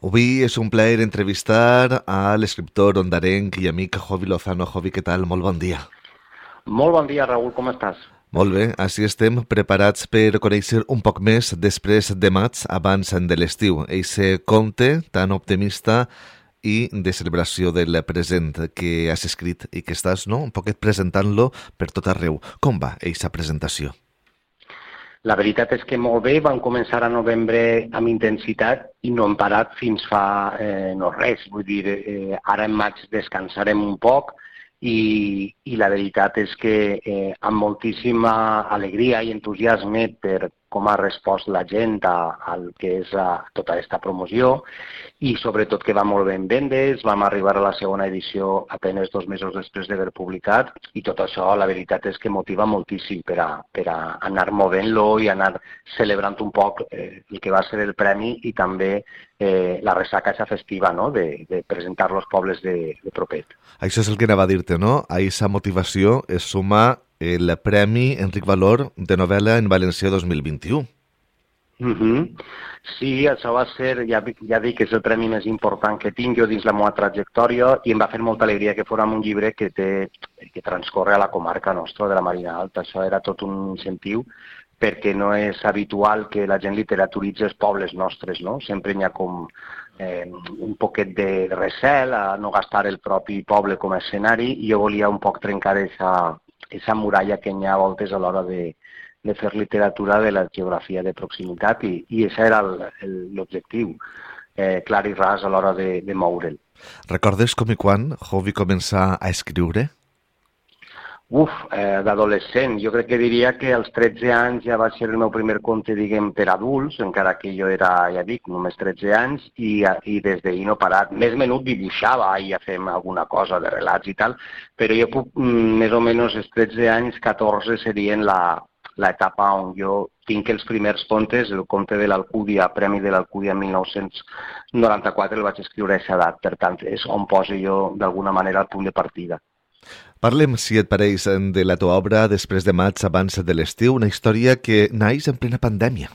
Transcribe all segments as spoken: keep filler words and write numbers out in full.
Avui és un plaer entrevistar a l'escriptor ondarenc i amic Jovi Lozano. Jovi, què tal? Molt bon dia. Molt bon dia, Raül, com estàs? Molt bé, així estem preparats per conèixer un poc més després de maig, abans de l'estiu. Eixe conte tan optimista i de celebració del present que has escrit i que estàs, no?, un poquet presentant-lo per tot arreu. Com va eixa presentació? La veritat és que molt bé, vam començar a novembre amb intensitat i no hem parat fins fa eh, no res. Vull dir, eh, ara en maig descansarem un poc i, i la veritat és que eh, amb moltíssima alegria i entusiasme per com ha respost la gent a, al que és a, tota aquesta promoció i sobretot que va molt bé en vendes. Vam arribar a la segona edició a penes dos mesos després d'haver publicat i tot això la veritat és que motiva moltíssim per a, per a anar movent-lo i anar celebrant un poc eh, el que va ser el premi i també eh, la ressaca festiva, no?, de, de presentar-lo als pobles de, de propet. Això és el que anava a dir-te, no? A aquesta motivació es suma el Premi Enric Valor de novel·la en valencià dos mil vint-i-u. Uh-huh. Sí, això va ser, ja, ja dic que és el premi més important que tinc jo dins la meva trajectòria i em va fer molta alegria que fórem un llibre que, té, que transcorre a la comarca nostra de la Marina Alta. Això era tot un incentiu perquè no és habitual que la gent literaturitzi els pobles nostres, no? Sempre hi ha com eh, un poquet de recel a no gastar el propi poble com a escenari i jo volia un poc trencar aquesta esa muralla que hi ha a voltes a l'hora de, de fer literatura de la geografia de proximitat i, i això era l'objectiu, eh, clar i ras a l'hora de, de moure'l. Recordes com i quan Jovi començà a escriure? Uf, eh, d'adolescent. Jo crec que diria que als tretze anys ja va ser el meu primer conte, diguem, per adults, encara que jo era, ja dic, només tretze anys, i, i des d'ahir no he parat. Més menut dibuixava i ja fem alguna cosa de relats i tal, però jo puc, més o menys, els tretze anys, catorze serien la, l'etapa on jo tinc els primers contes. El conte de l'Alcúdia, Premi de l'Alcúdia mil nou-cents noranta-quatre, el vaig escriure a aquesta edat, per tant, és on poso jo, d'alguna manera, el punt de partida. Parlem, si et pareix, de la teva obra Després de maig, abans de l'estiu, una història que naix en plena pandèmia.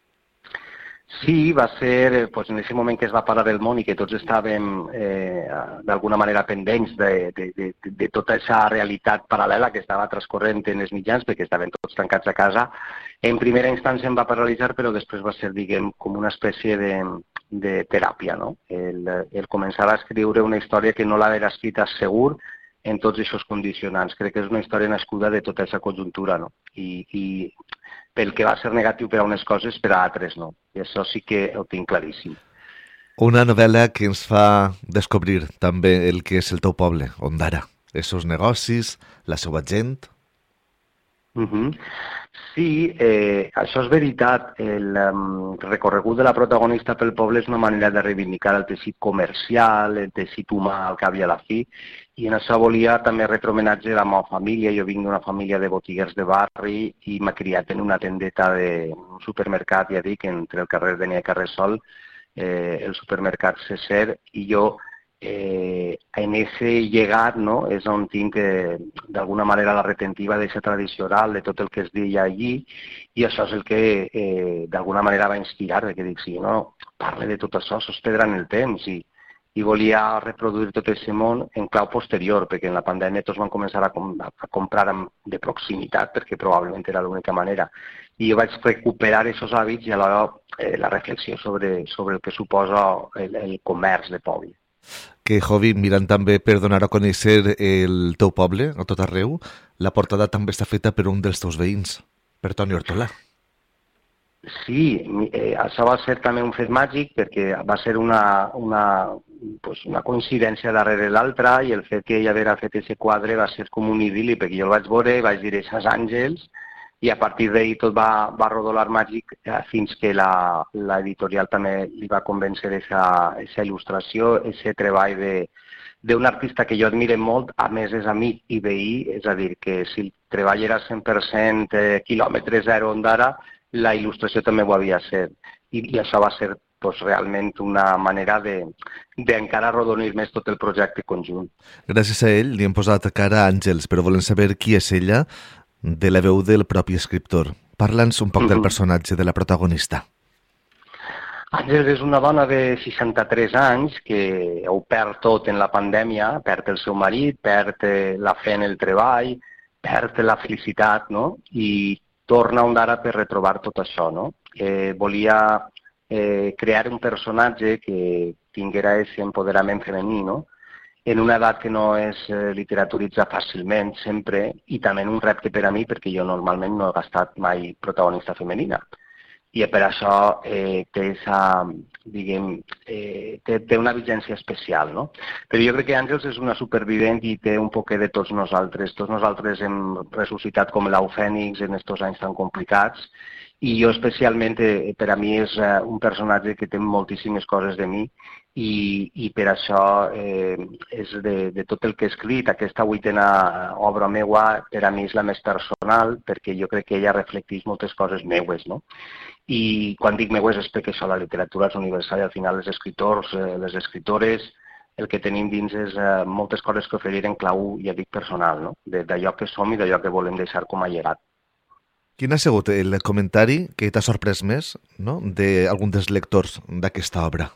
Sí, va ser pues, en aquest moment que es va parar el món i que tots estàvem eh, d'alguna manera pendents de, de, de, de tota aquesta realitat paral·lela que estava transcorrent en els mitjans perquè estaven tots tancats a casa. En primera instància em va paralitzar, però després va ser, diguem, com una espècie de, de teràpia, no? El, el començar a escriure una història que no l'haver escrita segur en tots aquests condicionants. Crec que és una història nascuda de tota aquesta conjuntura, no? I, i pel que va ser negatiu per a unes coses, per a altres no. I això sí que ho tinc claríssim. Una novel·la que ens fa descobrir també el que és el teu poble, Ondara. Els seus negocis, la seva gent. Uh-huh. Sí, eh, això és veritat. El um, recorregut de la protagonista pel poble és una manera de reivindicar el teixit comercial, el teixit humà al cap i a la fi, i en això volia també retre homenatge a la meva família. Jo vinc d'una família de botiguers de barri i m'he criat en una tendeta d'un supermercat, ja dic, entre el carrer Denia i carrer Sol, eh, el supermercat Cesser, i jo Eh, en ese llegat, no?, és on tinc eh, d'alguna manera la retentiva d'aquesta tradició oral, de tot el que es deia allí, i això és el que eh, d'alguna manera va inspirar, perquè dic, si no parle de tot això, s'hospedrà en el temps, i, i volia reproduir tot aquest món en clau posterior, perquè en la pandèmia tots van començar a, com, a comprar de proximitat, perquè probablement era l'única manera, i jo vaig recuperar aquests hàbits i alhora eh, la reflexió sobre, sobre el que suposa el, el comerç de poble. Que, Jovi, mirant també per donar a conèixer el teu poble a tot arreu, la portada també està feta per un dels teus veïns, per Toni Hortolà. Sí, eh, això va ser també un fet màgic perquè va ser una, una, pues una coincidència darrere l'altra i el fet que ell haguera fet aquest quadre va ser com un idil·li perquè jo el vaig veure, vaig dir «Eixos àngels» i a partir d'ahir tot va, va rodolar màgic eh, fins que l'editorial també li va convèncer aquesta il·lustració, aquest treball d'un artista que jo admire molt, a més és amic i veí, és a dir, que si el treball era cent per cent eh, quilòmetre zero Ondara, la il·lustració també ho havia ser. I, i això va ser pues, realment una manera d'encara arrodonir més tot el projecte conjunt. Gràcies a ell li hem posat cara a Àngels, però volem saber qui és ella, de la veu del propi escriptor. Parla'ns un poc del personatge de la protagonista. Àngels és una dona de seixanta-tres anys que ho perd tot en la pandèmia, perd el seu marit, perd la fe en el treball, perd la felicitat, no? I torna un d'ara per retrobar tot això, no? Eh, volia eh, crear un personatge que tinguera aquest empoderament femení, no? En una edat que no es eh, literaturitza fàcilment, sempre, i també un repte per a mi, perquè jo normalment no he gastat mai protagonista femenina. I per això eh, té, esa, diguem, eh, té, té una vigència especial, no? Però jo crec que Àngels és una supervivent i té un poquet de tots nosaltres. Tots nosaltres hem ressuscitat com l'au fènix en aquests anys tan complicats i jo especialment, eh, per a mi és eh, un personatge que té moltíssimes coses de mi i, i per això eh, és de, de tot el que he escrit. Aquesta vuitena obra meua per a mi és la més personal perquè jo crec que ella reflecteix moltes coses meues, no? I quan dic meues és perquè això, la literatura és universal i al final els escriptors, eh, les escritores, el que tenim dins és eh, moltes coses que oferir en clau, ja dic, personal, no? D'allò que som i d'allò que volem deixar com a llegat. Quin ha sigut el comentari que t'ha sorprès més, no?, d'algun dels lectors d'aquesta obra?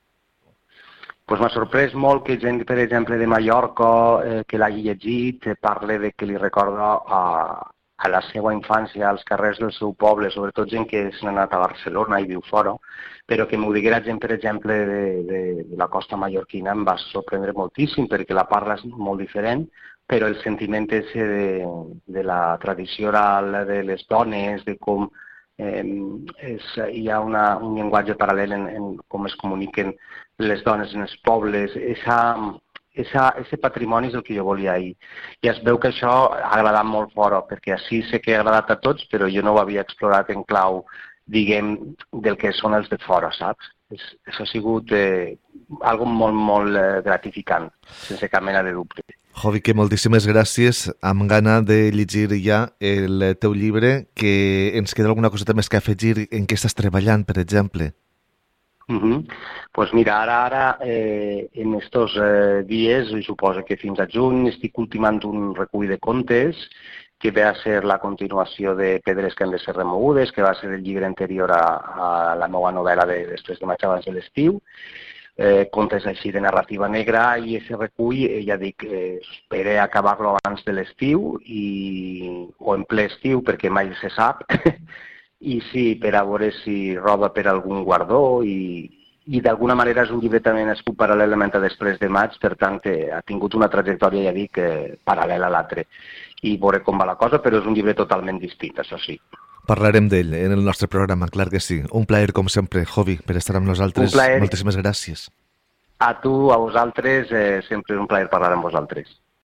Pues m'ha sorprès molt que gent, per exemple, de Mallorca, eh, que l'hagi llegit, eh, parle de que li recorda a, a la seva infància, als carrers del seu poble, sobretot gent que s'ha anat a Barcelona i viu fora, però que m'ho diguera gent, per exemple, de, de, de la costa mallorquina em va sorprendre moltíssim perquè la parla és molt diferent, però el sentiment és de, de la tradició oral, de les dones, de com eh, és, hi ha una, un llenguatge paral·lel en, en com es comuniquen les dones en els pobles. Esa, esa, ese patrimoni és el que jo volia ahir. I es veu que això ha agradat molt fora, perquè així sé que ha agradat a tots, però jo no ho havia explorat en clau, diguem, del que són els de fora, saps? És, això ha sigut eh, algo molt, molt eh, gratificant, sense cap mena de dubte. Jovi, que moltíssimes gràcies. Amb gana de llegir ja el teu llibre, que ens queda alguna coseta més que afegir en què estàs treballant, per exemple. Uh -huh. Pues mira, ara, ara eh, en estos eh, dies, suposo que fins a juny, estic ultimant un recull de contes que ve a ser la continuació de Pedres que han de ser remogudes, que va ser el llibre anterior a, a la meva novel·la de Després de maig abans de l'estiu, eh, contes així de narrativa negra, i aquest recull, eh, ja dic, eh, espero acabar-lo abans de l'estiu, i, o en ple estiu, perquè mai se sap, i sí, per a veure si roba per algun guardó, i, i d'alguna manera és un llibre també nascut paral·lelament a Després de maig, per tant eh, ha tingut una trajectòria, ja dic, eh, paral·lela a l'altre, i veure com va la cosa, però és un llibre totalment distint, això sí. Parlarem d'ell en el nostre programa, clar que sí. Un plaer, com sempre, Jovi, per estar amb nosaltres. Un plaer. Moltíssimes gràcies. A tu, a vosaltres, eh, sempre és un plaer parlar amb vosaltres.